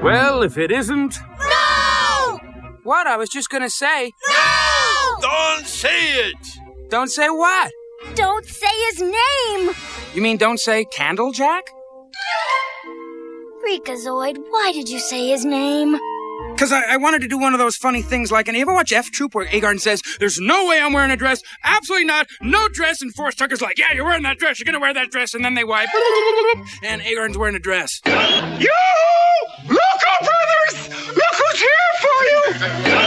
Well, if it isn't... No! What? I was just gonna say... No! Don't say it! Don't say what? Don't say his name! You mean don't say Candlejack? Freakazoid, why did you say his name? Because I wanted to do one of those funny things like, and you ever watch F Troop where Agarn says, there's no way I'm wearing a dress, absolutely not, no dress, and Forrest Tucker's like, yeah, you're wearing that dress, you're gonna wear that dress, and then they wipe, and Agarn's wearing a dress. Yoo-hoo! Loco Brothers! Look who's here for you!